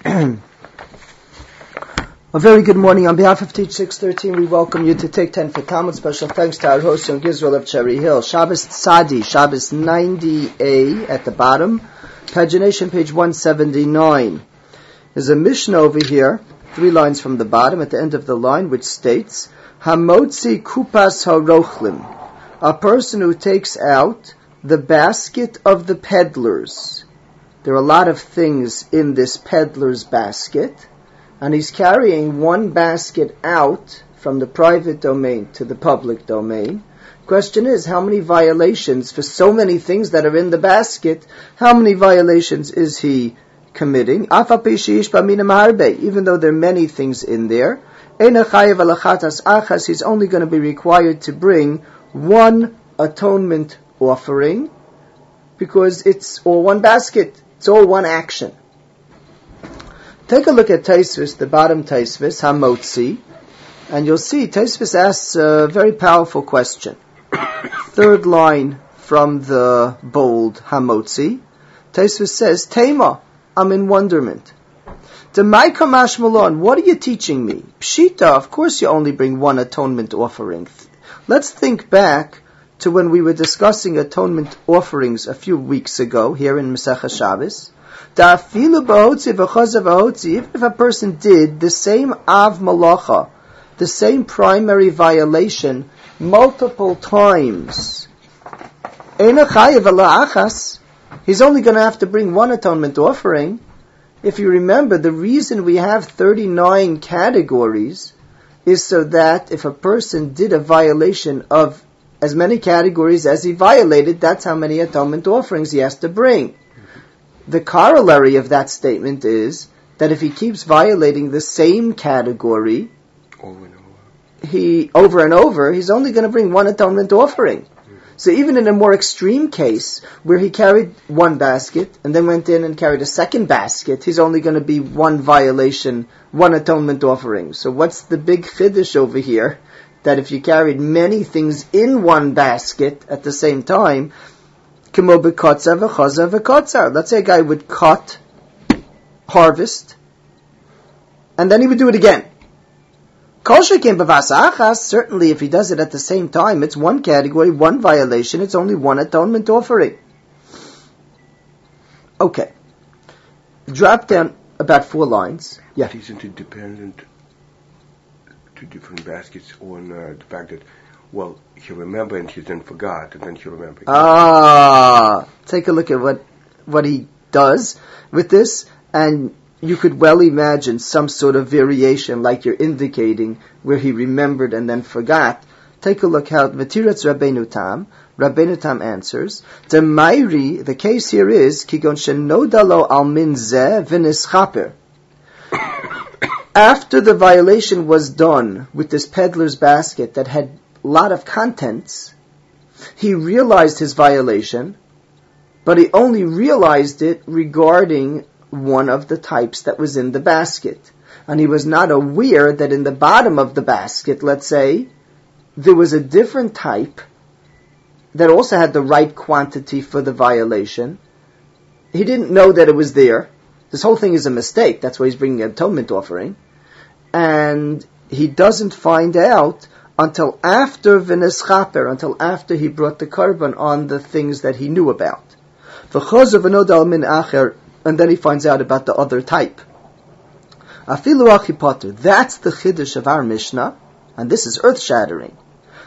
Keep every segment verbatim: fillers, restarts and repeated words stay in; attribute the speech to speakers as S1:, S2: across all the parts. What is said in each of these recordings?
S1: A very good morning. On behalf of Teach six thirteen, we welcome you to Take ten for Talmud. Special thanks to our host, Young Israel of Cherry Hill. Shabbos Tzadi, Shabbos ninety A at the bottom. Pagination, page one seventy-nine. There's a Mishnah over here, three lines from the bottom, at the end of the line, which states, Hamotzi kupas harochlim, a person who takes out the basket of the peddlers. There are a lot of things in this peddler's basket, and he's carrying one basket out from the private domain to the public domain. Question is, how many violations for so many things that are in the basket, how many violations is he committing? Even though there are many things in there, he's only going to be required to bring one atonement offering, because it's all one basket, it's all one action. Take a look at Taisvis, the bottom Taisvis, Hamotzi, and you'll see Taisvis asks a very powerful question. Third line from the bold Hamotzi, Taisvis says, Tema, I'm in wonderment. Demaika mashmalon, what are you teaching me? Pshita, of course you only bring one atonement offering. Let's think back to when we were discussing atonement offerings a few weeks ago here in Masechah Shabbos. Even if a person did the same av malacha, the same primary violation multiple times, he's only going to have to bring one atonement offering. If you remember, the reason we have thirty-nine categories is so that if a person did a violation of as many categories as he violated, that's how many atonement offerings he has to bring. The corollary of that statement is that if he keeps violating the same category over and over, he, over and over, he's only going to bring one atonement offering. So even in a more extreme case, where he carried one basket and then went in and carried a second basket, he's only going to be one violation, one atonement offering. So what's the big chiddush over here? That if you carried many things in one basket at the same time, let's say a guy would cut, harvest, and then he would do it again. Certainly if he does it at the same time, it's one category, one violation, it's only one atonement offering. Okay. Drop down about four lines. Yeah.
S2: But isn't it dependent to different baskets on uh, the fact that, well, he remembered and he then forgot, and then he remembered.
S1: Ah, take a look at what what he does with this, and you could well imagine some sort of variation, like you're indicating, where he remembered and then forgot. Take a look how V'tiratz Rabbeinu Tam. Rabbeinu Tam answers, the Mairi, the case here is Kigon shenodalo al min zeh v'nischaper. After the violation was done with this peddler's basket that had a lot of contents, he realized his violation, but he only realized it regarding one of the types that was in the basket. And he was not aware that in the bottom of the basket, let's say, there was a different type that also had the right quantity for the violation. He didn't know that it was there. This whole thing is a mistake. That's why he's bringing an atonement offering. And he doesn't find out until after V'neschaper, until after he brought the korban on the things that he knew about. And then he finds out about the other type. Afilu achipoter. That's the chiddush of our Mishnah, and this is earth-shattering.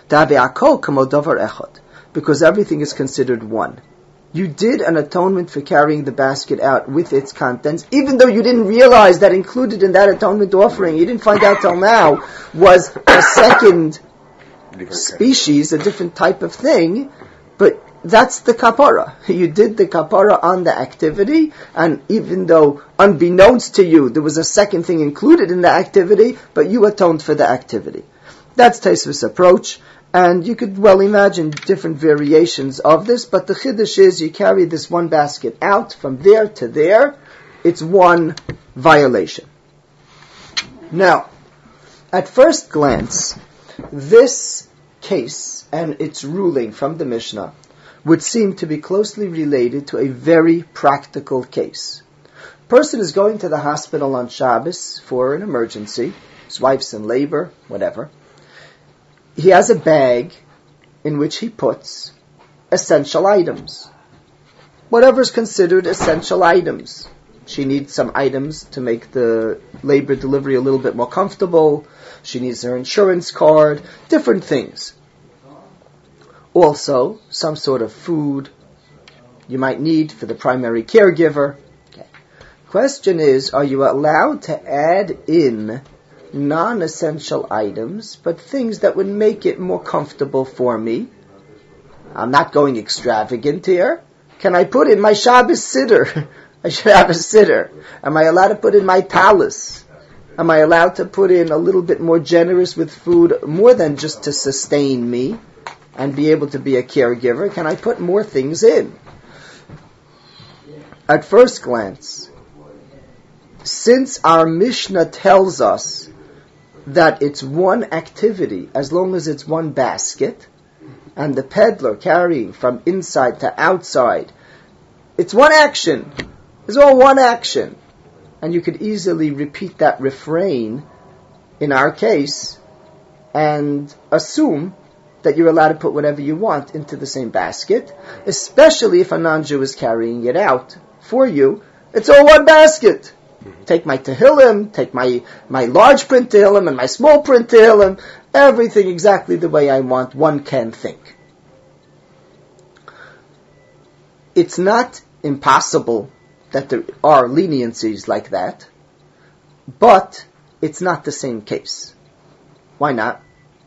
S1: Because everything is considered one. You did an atonement for carrying the basket out with its contents, even though you didn't realize that included in that atonement offering, you didn't find out till now, was a second species, a different type of thing, but that's the kapara. You did the kapara on the activity, and even though unbeknownst to you, there was a second thing included in the activity, but you atoned for the activity. That's Taisvis' approach. And you could well imagine different variations of this, but the chiddush is you carry this one basket out from there to there. It's one violation. Now, at first glance, this case and its ruling from the Mishnah would seem to be closely related to a very practical case. Person is going to the hospital on Shabbos for an emergency. His wife's in labor, whatever. He has a bag in which he puts essential items. Whatever is considered essential items. She needs some items to make the labor delivery a little bit more comfortable. She needs her insurance card, different things. Also, some sort of food you might need for the primary caregiver. Okay. Question is, are you allowed to add in non-essential items, but things that would make it more comfortable for me? I'm not going extravagant here. Can I put in my Shabbos siddur? I should have a siddur. Am I allowed to put in my talis? Am I allowed to put in a little bit more generous with food, more than just to sustain me and be able to be a caregiver? Can I put more things in? At first glance, since our Mishnah tells us that it's one activity, as long as it's one basket, and the peddler carrying from inside to outside, it's one action. It's all one action. And you could easily repeat that refrain in our case and assume that you're allowed to put whatever you want into the same basket, especially if a non-Jew is carrying it out for you. It's all one basket. Take my Tehillim, take my, my large print Tehillim and my small print Tehillim, everything exactly the way I want, one can think. It's not impossible that there are leniencies like that, but it's not the same case. Why not?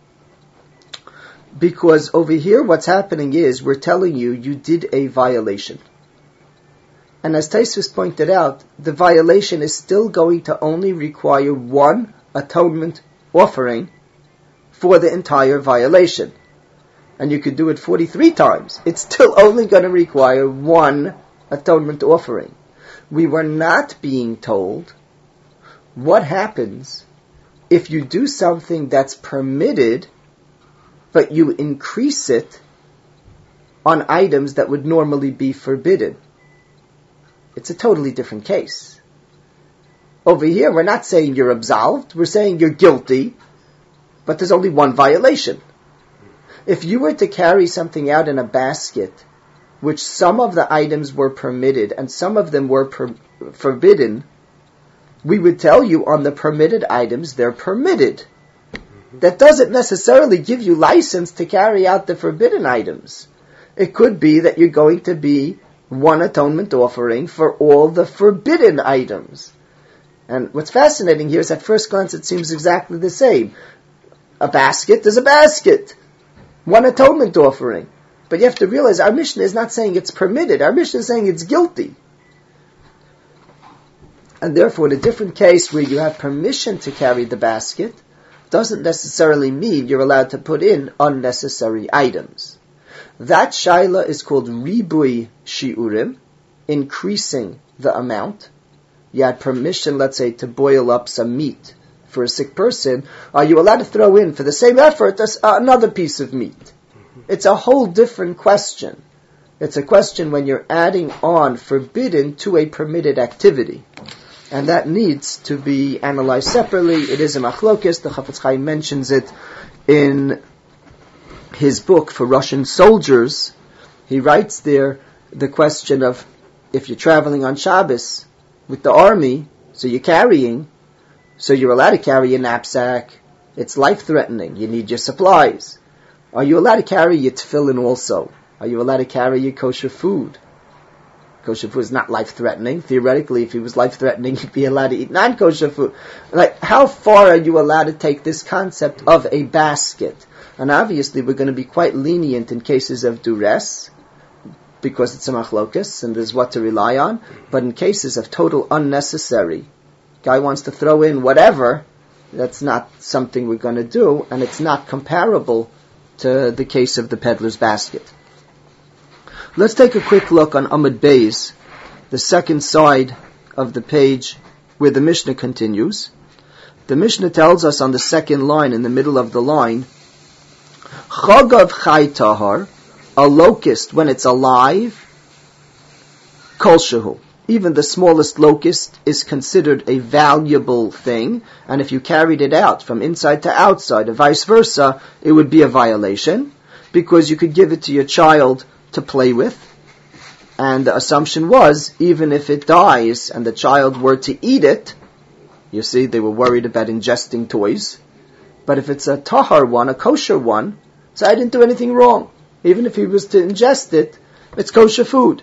S1: Because over here what's happening is we're telling you you did a violation. And as Taisvus pointed out, the violation is still going to only require one atonement offering for the entire violation. And you could do it forty-three times. It's still only going to require one atonement offering. We were not being told what happens if you do something that's permitted, but you increase it on items that would normally be forbidden. It's a totally different case. Over here, we're not saying you're absolved, we're saying you're guilty, but there's only one violation. If you were to carry something out in a basket, which some of the items were permitted and some of them were per- forbidden, we would tell you on the permitted items they're permitted. That doesn't necessarily give you license to carry out the forbidden items. It could be that you're going to be one atonement offering for all the forbidden items. And what's fascinating here is at first glance it seems exactly the same. A basket is a basket. One atonement offering. But you have to realize our Mishnah is not saying it's permitted. Our Mishnah is saying it's guilty. And therefore, in a different case where you have permission to carry the basket, doesn't necessarily mean you're allowed to put in unnecessary items. That shaila is called ribui shiurim, increasing the amount. You had permission, let's say, to boil up some meat for a sick person. Are you allowed to throw in, for the same effort, another piece of meat? It's a whole different question. It's a question when you're adding on forbidden to a permitted activity. And that needs to be analyzed separately. It is a machlokes. The Chafetz Chaim mentions it in his book for Russian soldiers. He writes there the question of if you're traveling on Shabbos with the army, so you're carrying, so you're allowed to carry a knapsack. It's life-threatening. You need your supplies. Are you allowed to carry your tefillin also? Are you allowed to carry your kosher food? Kosher food is not life-threatening. Theoretically, if it was life-threatening, you'd be allowed to eat non-kosher food. Like, how far are you allowed to take this concept of a basket? And obviously, we're going to be quite lenient in cases of duress, because it's a machlokas, and there's what to rely on. But in cases of total unnecessary, guy wants to throw in whatever, that's not something we're going to do, and it's not comparable to the case of the peddler's basket. Let's take a quick look on Amud Beis, the second side of the page where the Mishnah continues. The Mishnah tells us on the second line, in the middle of the line, Chagav Chai Tahar, a locust when it's alive, Kol Shehu. even the smallest locust is considered a valuable thing, and if you carried it out from inside to outside, or vice versa, it would be a violation, because you could give it to your child to play with, and the assumption was, even if it dies and the child were to eat it, you see, they were worried about ingesting toys, but if it's a tahar one, a kosher one, so I didn't do anything wrong. Even if he was to ingest it, it's kosher food.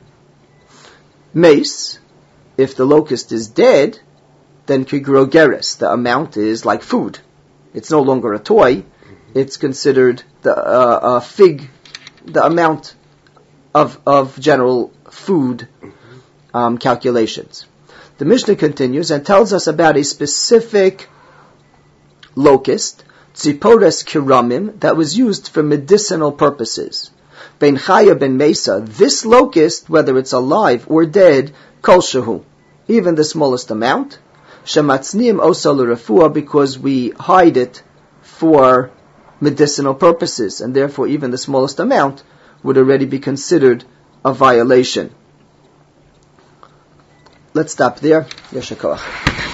S1: Mace, if the locust is dead, then kigrogeres, the amount is like food. It's no longer a toy, it's considered the uh, a fig, the amount of of general food um, calculations. The Mishnah continues and tells us about a specific locust, Tzipores kiramim, that was used for medicinal purposes. Ben chaya ben mesa, this locust, whether it's alive or dead, kol shehu, even the smallest amount, shematzniim osa l'refua, because we hide it for medicinal purposes, and therefore even the smallest amount would already be considered a violation. Let's stop there. Yesha koach.